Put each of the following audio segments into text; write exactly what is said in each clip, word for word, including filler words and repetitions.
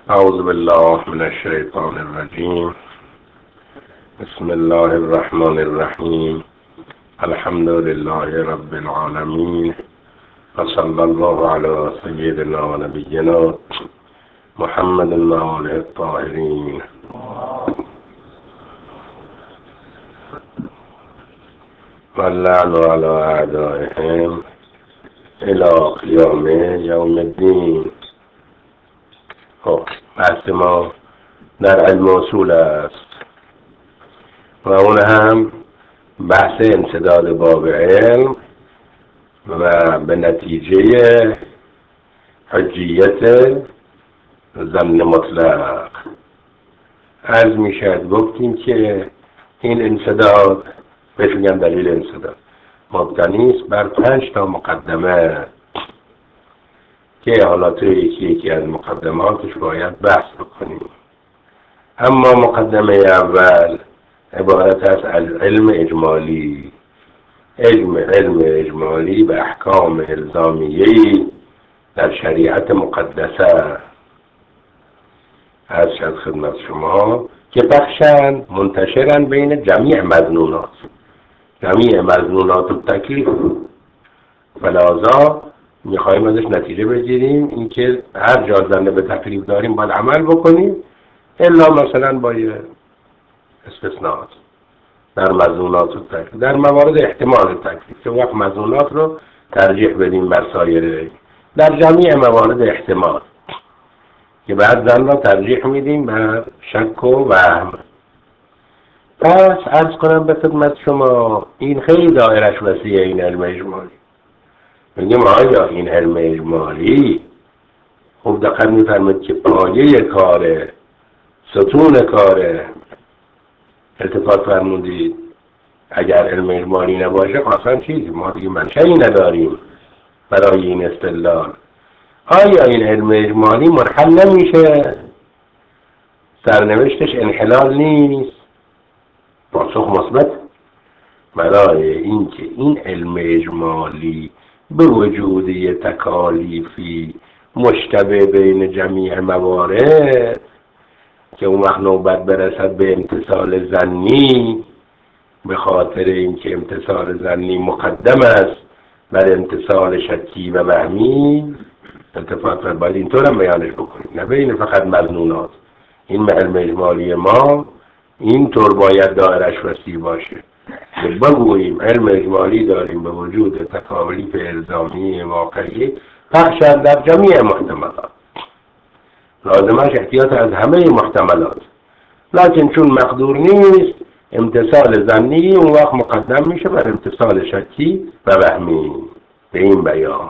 أعوذ بالله من الشيطان الرجيم. بسم الله الرحمن الرحيم. الحمد لله رب العالمين، وصلى الله على سيدنا ونبينا محمد وآله الطاهرين. واللعن على أعدائهم إلى قیام یوم الدین. خب بحث ما در علم اصول است و اون هم بحث انسداد باب علم و به نتیجه حجیت ظن مطلق. عرض می شد گفتیم که این انسداد بهش میگن دلیل انسداد مبتنی است بر پنج تا مقدمه که حالا توی یکی یکی از مقدماتش باید بحث بکنیم. اما مقدمه اول عبارت است از علم اجمالی. علم علم اجمالی به احکام الزامیه‌ای در شریعت مقدسه از شد خدمت شما که بخشن منتشرن بین جمیع مظنونات جمیع مظنونات و تکلیف. فلذا میخوایم ازش نتیجه بگیریم اینکه هر جا زنده به تکلیف داریم باید عمل بکنیم، الا مثلا با استثناءات در مظنونات و تکلیف، در موارد احتمال تکلیف که وقت مظنونات رو ترجیح بدیم بر سایر، در جمیع موارد احتمال که بعد زن را ترجیح میدیم بر شک و وهم. پس عرض کنم به خدمت شما این خیلی دایرش وسیعه. این علم اجمالی میگیم آیا این علم اجمالی خوب دقت میفرمید که پایه کاره، ستون کاره، التفات فرمودید اگر علم اجمالی نباشه اصلا چیزی ما دیگه منشأی نداریم برای این استدلال. آیا این علم اجمالی منحل نمیشه؟ سرنوشتش انحلال نیست؟ پاسخ مثبت. برای اینکه این علم اجمالی به وجود یه تکالیفی مشتبه بین جمیع موارد که اون وقت نوبت برسد به امتثال ظنی، به خاطر اینکه امتثال ظنی مقدم است بر امتثال شکی و وهمی، التفات فرمودید باید اینطور هم بیانش بکنیم، نه بین فقط مظنونات. این علم اجمالی ما اینطور باید دایرش وسیع باشه که بگوییم علم اجمالی داریم به وجود تکالیف الزامی واقعی پخشد در جمیع محتملات، لازمش احتیاط از همه محتملات، لکن چون مقدور نیست امتثال ظنی اون وقت مقدم میشه بر امتثال شکی و وهمی. به این بیان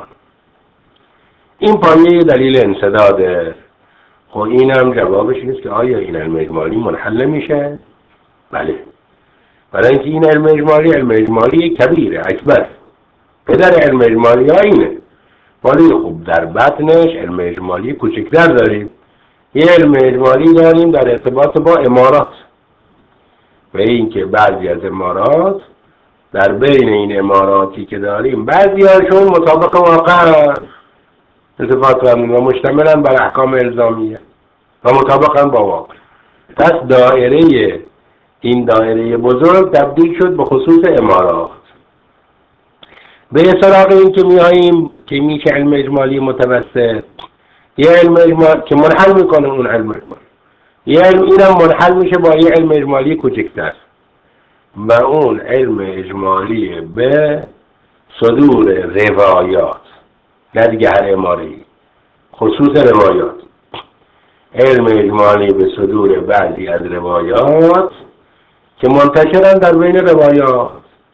این پایه دلیل انسداده. خب این هم جوابش نیست که آیا این علم اجمالی منحل میشه؟ بله، برای اینکه این علم اجمالی علم اجمالی کبیره، اکبر، پدر علم اجمالی ها اینه. ولی خب در بطنش علم اجمالی کوچکتر داریم. یه علم اجمالی داریم در ارتباط با امارات و اینکه بعضی از امارات در بین این اماراتی که داریم بعضی هاشون مطابق واقع ارتباط و مشتملن بر احکام الزامیه و مطابقاً با واقع. پس دایره این دایره بزرگ تبدیل شد به خصوص امارات. به سراغ این که میاییم که میشه علم اجمالی متوسط، یه علم اجمالی که منحل میکنه اون علم اجمالی، یه علم اینم منحل میشه با یه علم اجمالی کوچکتر و اون علم اجمالی به صدور روایات، نه دیگه هر اماری، خصوص روایات. علم اجمالی به صدور بعضی از روایات که منتشرن در بین روایات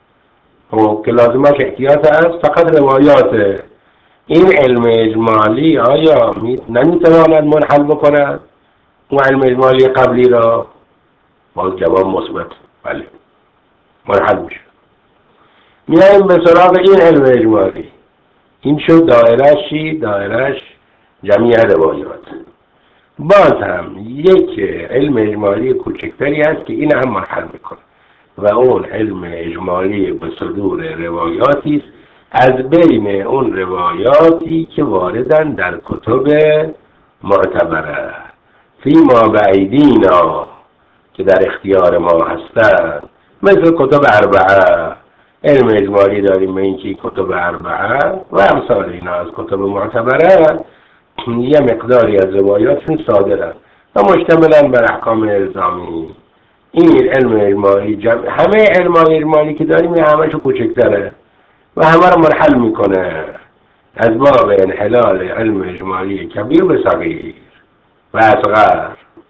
و که لازمش احتیاط است فقط روایات. این علم اجمالی آیا نمیتواند منحل بکند اون علم اجمالی قبلی را؟ باز جواب مثبت، بله منحل میشه. میایم به سراغ این علم اجمالی. این شد دایرش چی؟ دایرش جمیع روایات. باز هم یک علم اجمالی کوچکتری هست که این هم منحل میکنه و اون علم اجمالی به صدور روایاتی است از بین اون روایاتی که واردن در کتب معتبره. فیما بعیدینا که در اختیار ما هستند، مثل کتب اربعه، علم اجمالی داریم به اینکه کتب اربعه و امثال اینا از کتب معتبره یه مقداری از روایاتشون صادرن و مشتملن بر احکام الزامی. این علم اجمالی جمع... همه علم اجمالی که داریم یه همه‌شو کوچکتره و همه رو منحل میکنه از باب انحلال علم اجمالی کبیر به صغیر و اصغر.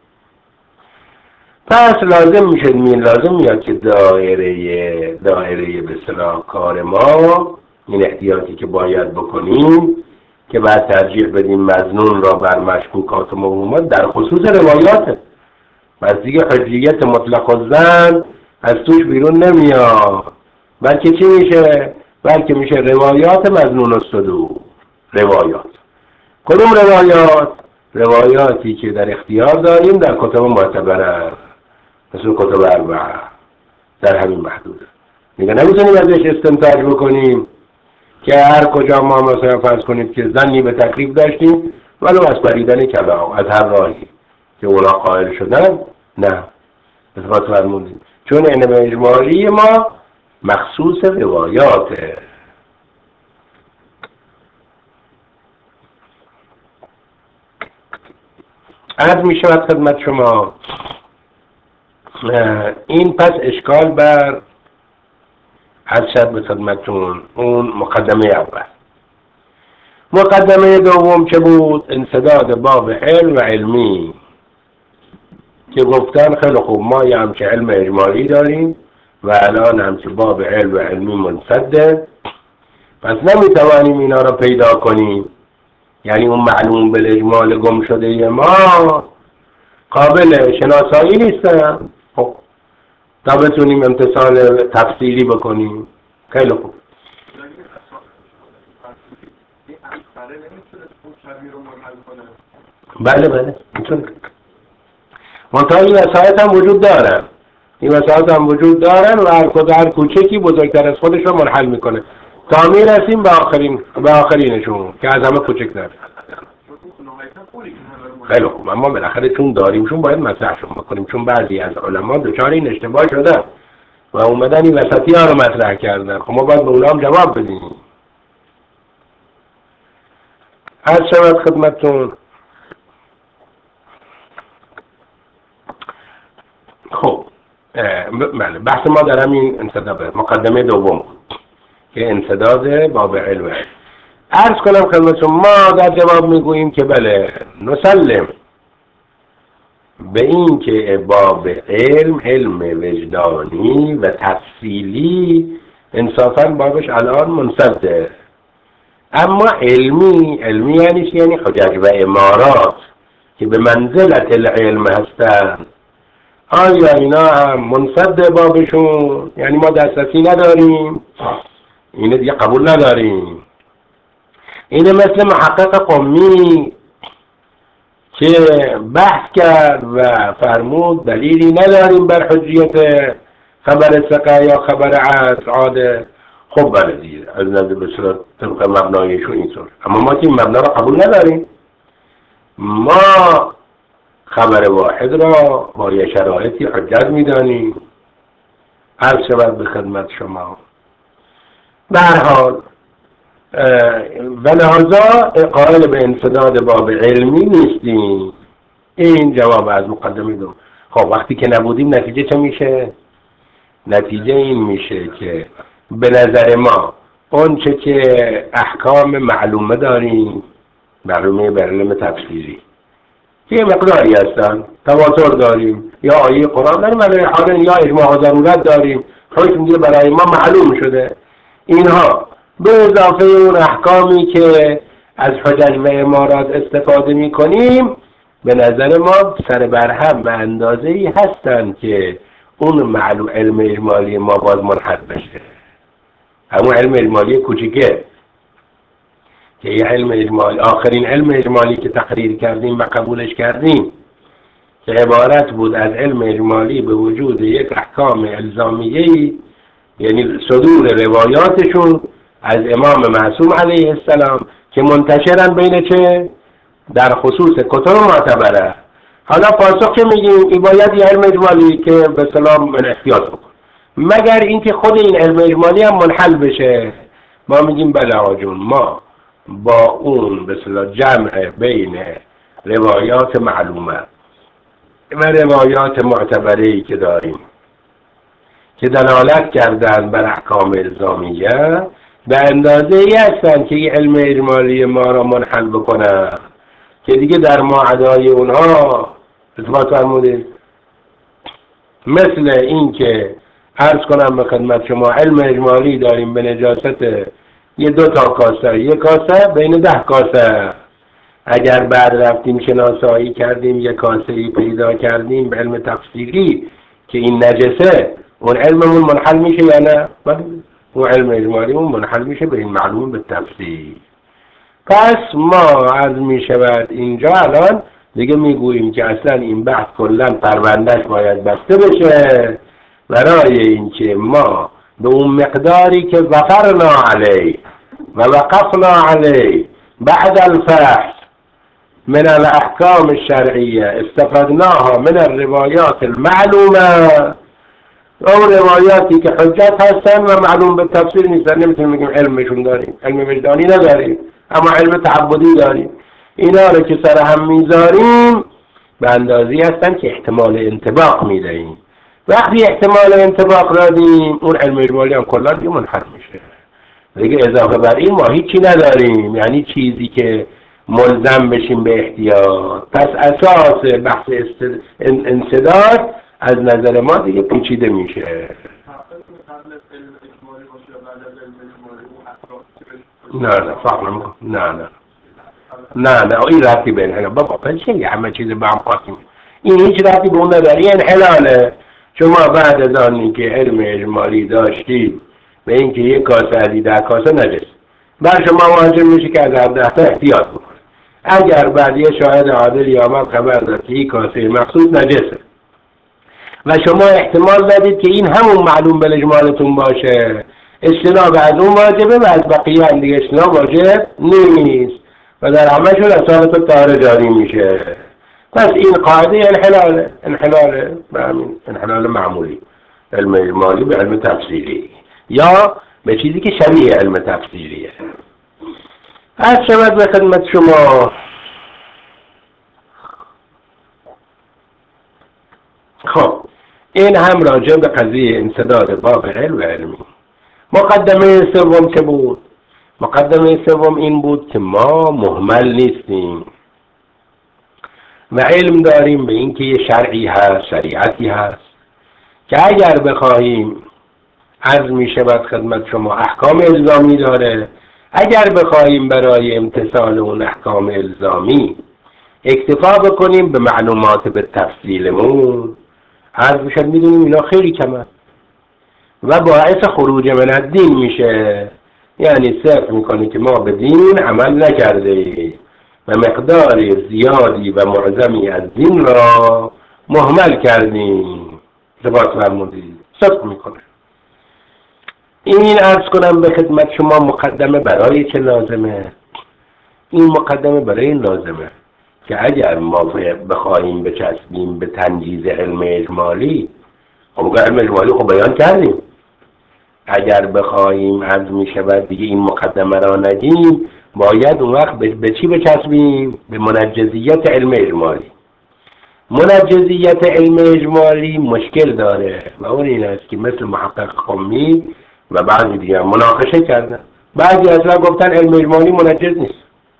پس لازم میشه مین لازم میاد که دایره دایره به اصطلاح کار ما، این احتیاطی که باید بکنیم که بعد ترجیح بدیم مظنون را بر مشکوکات و موهومات در خصوص روایاته. پس دیگه حجیت مطلق الظن از توش بیرون نمیاد، بلکه چی میشه؟ بلکه میشه روایات مظنون الصدور. روایات کدوم روایات؟ روایاتی که در اختیار داریم در کتب معتبره، مثل کتب اربعه، در همین محدوده. میگه نمیتونیم ازش استنتاج بکنیم که هر کجا ما مثلا فرض کنید که ظنی به تکلیف داشتیم ولو از پریدن کلام از هر راهی که اونا قائل شدن، نه اثبات فرمودیم، چون علم اجمالی ما مخصوص روایاته. عرض می شود خدمت شما این پس اشکال بر عرض شد به خدمتون اون مقدمه اول. مقدمه دوم چه بود؟ انسداد باب علم و علمی که گفتن خیلی خوب ما یه همچه علم اجمالی داریم و الان همچه باب علم و علمی منسده، پس نمیتوانیم اینا را پیدا کنیم، یعنی اون معلوم بالاجمال گم شده ما قابل شناسایی نیستن. خب تا بتونیم امتصال تفصیلی بکنیم. خیلی خوب. بله بله میتونه. منتها این وسایط هم وجود دارن، این وسایط هم وجود دارن و هر کدوم هر کوچکی بزرگتر از خودش رو منحل میکنه تا میرسیم به آخرین به آخرینشون که از همه کوچکتر. خیلی خوب، اما بالاخره چون داریمشون باید مطرحشون بکنیم، چون بعضی از علما دچار این اشتباه شدن و اومدن این وسطی ها رو مطرح کردن. خب ما باید به اونها هم جواب بدیم. از شود خدمتتون خب بله بحث ما در همین انسداد مقدمه دوم که انسداد باب علم. عرض کنم خدمتتون ما در جواب میگوییم که بله نسلم به این که باب علم علم وجدانی و تفصیلی انصافاً بابش الان منسده، اما علمی علمی یعنی چی؟ یعنی حجج و امارات که به منزلت العلم هستند، آیا اینا هم منسد بابشون؟ یعنی ما دسترسی نداریم، اینه دیگه قبول نداریم. اینه مثل محقق قمی که بحث کرد و فرمود دلیلی نداریم بر حجیت خبر ثقه یا خبر عصر عاده. خب بله دیگه از نظر به صورت طبق مبنایشون اینطور، اما ما که این مبنا را قبول نداریم. ما خبر واحد را با یه شرایطی حجت میدانیم. عرض شود به خدمت شما به هر حال و لحاظا قائل به انسداد باب علمی نیستیم. این جواب از مقدمه دوم. خب وقتی که نبودیم نتیجه چه میشه؟ نتیجه این میشه که به نظر ما اون چه که احکام معلومه داریم، معلومه بر علم تفسیری یه مقداری هستن، تواتر داریم یا آیه قرآن داریم یا اجماع ضرورت داریم، حکم دیگه برای ما معلوم شده. اینها به اضافه اون احکامی که از حجج و امارات استفاده می کنیم به نظر ما سر برهم به اندازه‌ای هستن که اون معلوم علم اجمالی ما باز منحل بشه. همون علم اجمالی کوچیکه که یه علم اجمالی آخرین علم اجمالی که تقریر کردیم و قبولش کردیم که عبارت بود از علم اجمالی به وجود یک احکام الزامیه‌ای، یعنی صدور روایاتشون از امام معصوم علیه السلام که منتشرن بین چه؟ در خصوص کتب معتبره حالا پاسخ که میگیم این باید یه علم اجمالی که به سلام من احتیاط بکن، مگر اینکه خود این علم اجمالی هم منحل بشه. ما میگیم بله آقا جون، ما با اون به اصطلاح جمع بین روایات معلومه و روایات معتبری که داریم که دلالت کردن بر احکام الزامیه به اندازه ای هستن که این علم اجمالی ما را منحل بکنه که دیگه در معادای اونها اثبات فرمودید. مثل این که عرض کنم به خدمت شما علم اجمالی داریم به نجاست یه دو تا کاسه، یک کاسه بین ده کاسه، اگر بعد رفتیم شناسایی کردیم یک کاسه ای پیدا کردیم به علم تفسیری که این نجسه، اون علممون منحل میشه یا نه؟ اون علم اجمالیمون منحل میشه به این معلوم به تفسیر. پس ما عرض میشود اینجا الان دیگه میگوییم که اصلا این بحث کلا پروندهش باید بسته بشه برای اینکه ما به اون مقداری که وفرنا علیه و وقفنا علیه بعد الفحص من الاحکام الشرعیه استفدناها من الروایات المعلومه، اون روایاتی که حجت هستن و معلوم به تفسیر نیستن، نمیتونیم بگیم علمشون داریم، علم وجدانی نداریم اما علم تعبدی داریم، اینا رو که سر هم میذاریم به اندازی هستن که احتمال انطباق میدهیم. وقتی احتمال انطباق دادیم اون علم اجمالی هم کلا دیگه منحل میشه دیگه. اضافه بر این ما هیچی نداریم، یعنی چیزی که ملزم بشیم به احتیاط. پس اساس بحث انسداد از نظر ما دیگه پیچیده میشه. نه نه فقط نه نه نه نه این ربطی به انحلال بابا پنچه همه چیز با هم خواستیم، این هیچ ربطی به اون نداری. انحلاله شما بعد از آنی که علم اجمالی داشتید به اینکه یک کاسه علی ده کاسه نجس، بر شما واجب میشه که از هر ده تا احتیاط بکنید. اگر بعد یه شاهد عادلی آمد خبر داد که این کاسه مخصوص نجسه و شما احتمال دادید که این همون معلوم به اجمالتون باشه، اجتناب از اون واجبه و از بقیه هم دیگه اجتناب واجب نیست و در همشون اصالت طهاره جاری میشه. پس این قاعده انحلاله، انحلاله به همین انحلال معمولی، علم اجمالی به علم تفسیری یا به چیزی که شبیه علم تفسیریه. از شود به خدمت شما خب این هم راجع به قضیه انسداد باب علم و علمی. مقدمه سوم چه بود؟ مقدمه سوم این بود که ما مهمل نیستیم و علم داریم به اینکه یه شرعی هست، شریعتی هست که اگر بخواهیم عرض می شود خدمت شما احکام الزامی داره، اگر بخواهیم برای امتثال اون احکام الزامی اکتفا بکنیم به معلومات به تفصیلمون، عرض میشد میدونیم اینا خیلی کمه و باعث خروج من الدین میشه، یعنی صرف میکنه که ما به دین عمل نکرده و مقدار زیادی و معظمی از دین را مهمل کردیم. سپاس فرمودید. صدق میکنه. این عرض کنم به خدمت شما مقدمه برای چه لازمه؟ این مقدمه برای این لازمه که اگر ما بخواهیم بچسبیم به تنجیز علم اجمالی، خب علم اجمالی خب بیان کردیم، اگر بخواهیم عرض می شود دیگه این مقدمه را نگیم، باید اون وقت به چی بچسبیم؟ به منجزیت علم اجمالی. منجزیت علم اجمالی مشکل داره و اون این است که مثل محقق قمی و بعضی دیگه مناقشه کردن. بعضی اصلا گفتن علم اجمالی منجز نیست،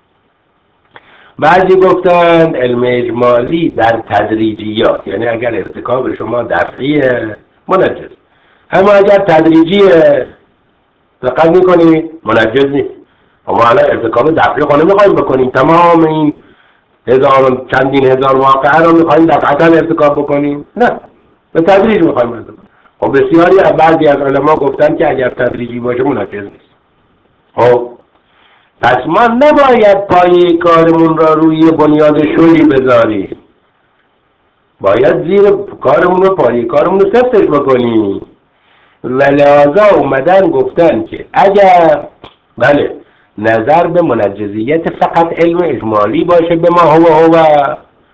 بعضی گفتن علم اجمالی در تدریجیات، یعنی اگر ارتکاب شما دفعیه منجز، اما اگر تدریجیه دقت میکنید منجز نیست. اما الان ارتکاب دفعی خانه میخوایم بکنیم، تمام این هزار چندین هزار واقعه رو میخوایم دفعتا ارتکاب بکنیم؟ نه، به تدریج میخوایم بکنیم. خب بسیاری از بعضی از علما گفتن که اگر تدریجی باشه منجز نیست. خب پس ما نباید پایه کارمون را روی بنیاد شلی بذاریم، باید زیر کارمون رو پایه کارمون رو سفتش بکنیم و لحاظا اومدن گفتن که اگر بله نظر به منجزیت فقط علم اجمالی باشه به ما هو هو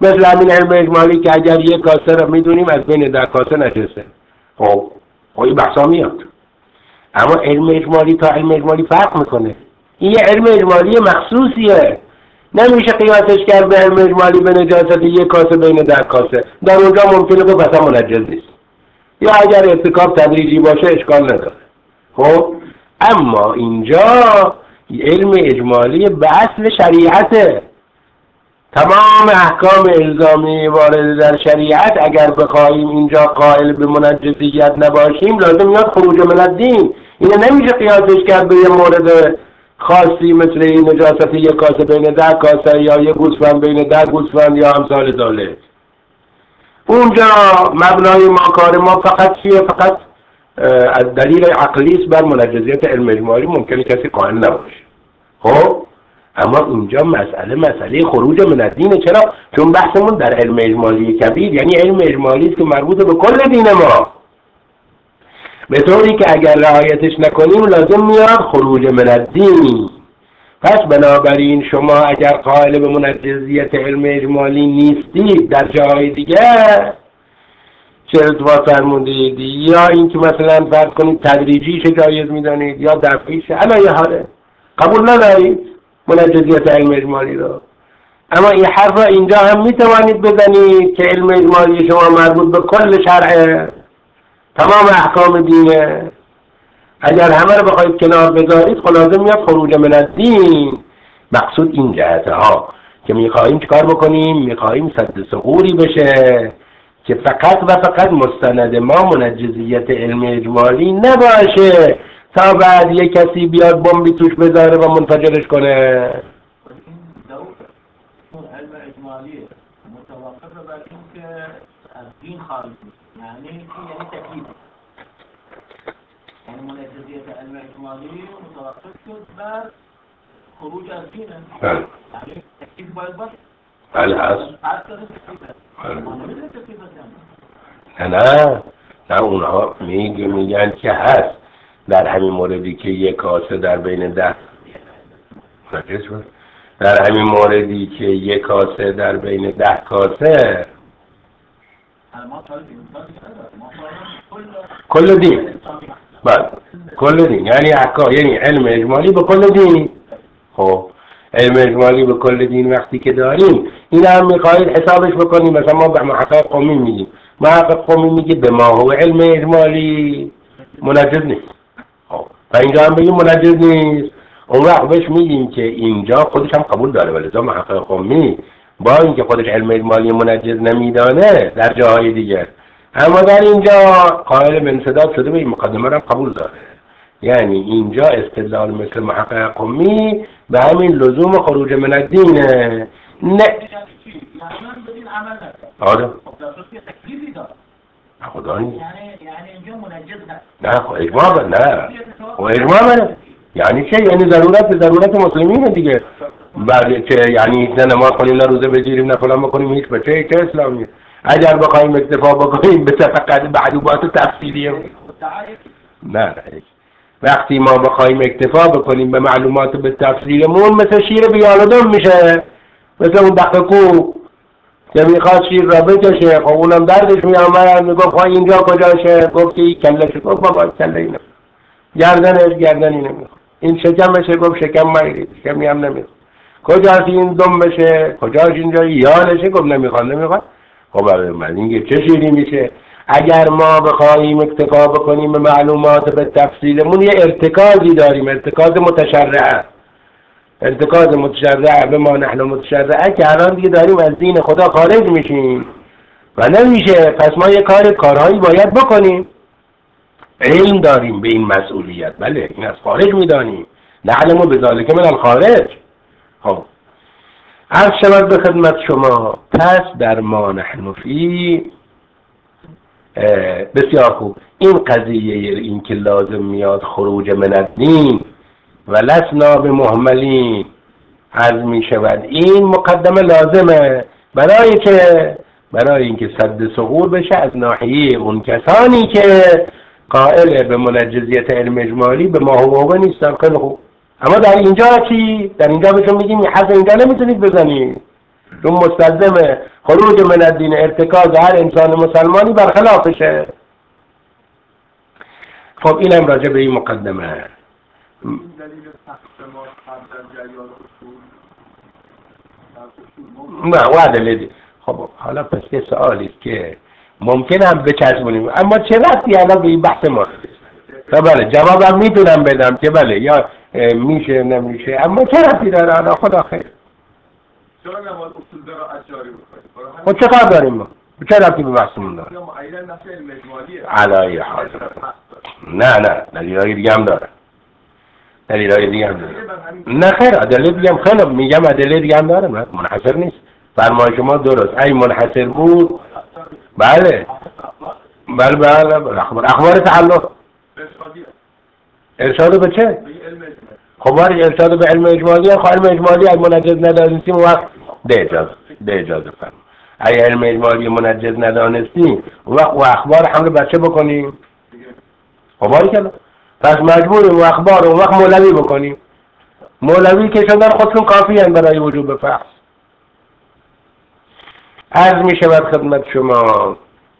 مثل همین علم اجمالی که اگر یک کاسه رو میدونیم از بین ده کاسه نجسه. خب خب این بحثا میاد. اما علم اجمالی تا علم اجمالی فرق میکنه. این یه علم اجمالی مخصوصیه، نمیشه قیاسش کرد به علم اجمالی به نجاست یک کاسه بین ده کاسه. در اونجا ممکنه که اصلا منجز نیست، یا اگر ارتکاب تدریجی باشه اشکال نداره. خب اما اینجا علم اجمالی به اصل شریعته. تمام احکام الزامی وارد در شریعت اگر بخوایم اینجا قائل به منجزیت نباشیم لازم میاد خروج من الدین. اینو نمیشه قیاسش کرد به یه مورد خاصی مثل این نجاست یک کاسه بین ده کاسه یا یک گوسفند بین ده گوسفند یا امثال ذالک. اونجا مبنای ما کار ما فقط چیه؟ فقط از دلیل عقلی است بر منجزیت علم اجمالی ممکنه کسی قائل نباشه. خب اما اینجا مسئله مسئله خروج من الدین. چرا؟ چون بحثمون در علم اجمالی کبیر یعنی علم اجمالی است که مربوط به کل دین ما، به طوری که اگر رعایتش نکنیم لازم میاد خروج من الدین. پس بنابراین شما اگر قائل به منجزیت علم اجمالی نیستید در جاهای دیگر چه ارتباط فرمودید، یا اینکه مثلا فرض کنید تدریجیش جایز میدانید یا دفعیش، اما یه حاله قبول ندارید منجزیت علم اجمالی رو. اما این حرف را اینجا هم میتوانید بزنید که علم اجمالی شما مربوط به کل شرعه، تمام احکام دینه. اگر همه رو بخواید کنار بذارید خب لازم میاد خروج من الدین. مقصود این جهته ها که میخواهیم چکار بکنیم؟ میخواهیم سد ثغوری بشه که فقط و فقط مستند ما منجزیت علم اجمالی نباشه تا بعد یک کسی بیاد بمبی توش بذاره و منفجرش کنه. علم اجمالی متوقف بر این که از دین خارج نیست، یعنی یعنی تکلیف، یعنی منجزیت علم اجمالی متوقف شد بر خروج از دین، یعنی تکلیف باید باشه. بله هست. نه نه نه اونها میگه میگن که هست در همین موردی که یک کاسه در بین ده نجس بود، در همین موردی که یک کاسه در بین ده کاسه کل دین، بله کل دین یعنی احکام، یعنی علم اجمالی به کل دین. خب علم اجمالی به کل دین وقتی که داریم این هم میخواهید حسابش بکنیم. مثلا ما به محقق قومی میگیم، محقق قومی میگه به ما هو علم اجمالی منجز نیست. خب و اینجا هم بگیم منجز نیست، اون وقت بهش میگیم که اینجا خودش هم قبول داره، ولی دا محقق قومی با اینکه خودش علم اجمالی منجز نمیدانه در جاهای دیگر، اما در اینجا قائل به انسداد شده به این مقدمه هم قبول داره. یعنی اینجا استدلال مثل محقق قومی به همین لزوم خروج من الدین نه. آره خدا نیست. یعنی اینجا منجز هست. نه خب اجماع نه. خب اجماع نه. یعنی چه؟ یعنی ضرورت ضرورت مسلمینه دیگه. بعد که یعنی نه نماز کنیم نه روزه بگیریم نه فلان بکنیم هیچ بچه چه اسلامیه. اگر بخوایم اکتفا بکنیم به فقط معلومات تفصیلیه نه نه. وقتی ما بخوایم اکتفا بکنیم به معلومات به تفصیلمون مثل شیر بیالودم میشه، مثل اون دقیقو که میخواد شیر را بکشه. خب اونم دردش میامد میگفت خواهی اینجا کجاشه؟ گفتی کلش. گفت بابا کله اینه، گردنش گردن اینه میخواد، این شکمشه. گفت شکم مایید، شکمی هم نمیخواد. کجاست این دم بشه؟ کجاش اینجا یالشه؟ گفت نمیخواد نمیخواد. خب من اینگه چه شیری میشه؟ اگر ما بخواهیم اکتفا بکنیم به معلومات به تفصیلمون یه ارتکازی داریم، ارتکاز متشرعه، ارتکاز متشرعه به ما نحن متشرعه که الان دیگه داریم از دین خدا خارج میشیم و نمیشه. پس ما یه کار کارهایی باید بکنیم. علم داریم به این مسئولیت، بله این از خارج میدانیم، نعلم بذالک من الخارج. خب عرض شود به خدمت شما، پس در ما نحن فی بسیار خوب این قضیه این که لازم میاد خروج من الدین و لسنا به مهملین عرض می شود این مقدمه لازمه برای که برای اینکه سد ثغور بشه از ناحیه اون کسانی که قائل به منجزیت علم اجمالی به ما هو نیستن. خیلی خوب، اما در اینجا چی؟ در اینجا بهشون میگیم حرف اینجا نمیتونید بزنید. چون مستلزم خروج من الدین ارتکاز هر انسان مسلمانی برخلافشه. خب اینم راجع به این مقدمه. این دلیل تقسیم ما قبل از جریان اصول نه و ادله. خب حالا پس یه سوالی است که ممکن هم بچسبونیم، اما چه ربطی الان به این بحث ما؟ بله جوابم میتونم بدم که بله یا میشه نمیشه، اما چه ربطی داره الان؟ خدا خیر. چرا نباید اصول را از جاری بکنیم؟ خب چه کار داریم ما؟ چه ربطی به بحثمون داره؟ یا معین نفس علم اجمالیه. علایه حال نه نه دلیلای دیگه هم داره. دلیلای دیگه هم داره. نه خیر ادله دیگه هم خیلی میگم ادله دیگه هم داره، منحصر نیست. فرمای شما درست. ای منحصر بود بله بله بله اخبار اخبار تعلق ارشاد به چه؟ خب ارشاد به علم اجمالی. خب علم اجمالی از منجز ندانستیم وقت ده اجازه ده اجازه فرم ای علم اجمالی منجز ندانستیم وقت و اخبار حمل بچه بکنیم. خب باری کنم پس مجبوریم و اخبار اون وقت مولوی بکنیم. مولوی که شدن خودشون کافی هستند برای وجوب فحص. عرض می شود خدمت شما.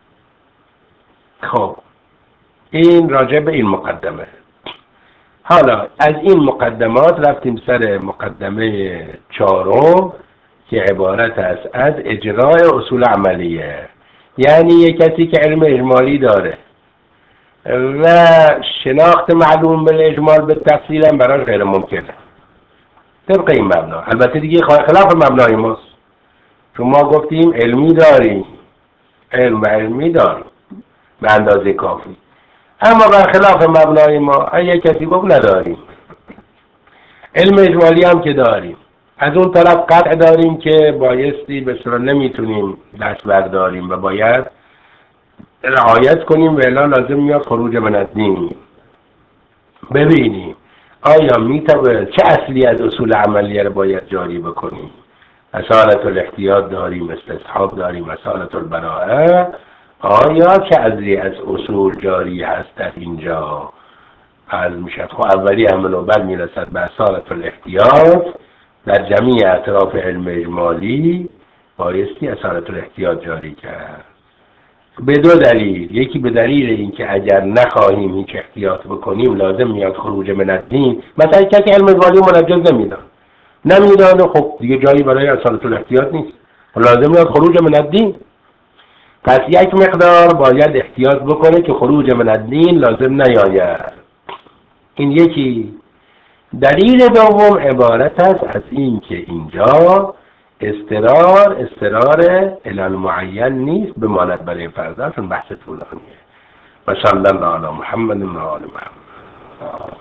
خب این راجع به این مقدمه. حالا از این مقدمات رفتیم سر مقدمه چهارم که عبارت است از اجرای اصول عملیه. یعنی یک کسی که علم اجمالی داره و شناخت معلوم بالاجمال به تفصیل هم براش غیر ممکنه طبق این مبنا. البته دیگه خلاف مبنای ماست، چون ما گفتیم علمی داریم، علم و علمی داریم به اندازه کافی، اما برخلاف مبنای ما اگه کسی گفت نداریم. علم اجمالی هم که داریم، از اون طرف قطع داریم که بایستی به صورت نمیتونیم دست برداریم و باید رعایت کنیم و الا لازم میاد خروج من الدین. ببینیم آیا میتونه چه اصلی از اصول عملیه رو باید جاری بکنیم. اصالت الاحتیاط داریم، استصحاب داریم، اصالت البراءه. آیا چه اصلی از اصول جاری هست در اینجا؟ عرض میشد خب اولی عمل و بعد میرسد به اصالت الاحتیاط. در جمیع اطراف علم اجمالی بایستی اصالت الاحتیاط جاری کرد به دو دلیل. یکی به دلیل اینکه اگر نخواهیم هیچ احتیاط بکنیم لازم میاد خروج من الدین. مثلا کسی علم اجمالی منجز نمیدان نمیدانه خب دیگه جایی برای اصالت الاحتیاط نیست، لازم میاد خروج من الدین. پس یک مقدار باید احتیاط بکنه که خروج من الدین لازم نیاید. این یکی. دلیل دوم عبارت است از این که اینجا استرار استرار علل معین نیست بماند برای فرض چون بحث طولانیه. و صلی الله علی محمد و آل محمد.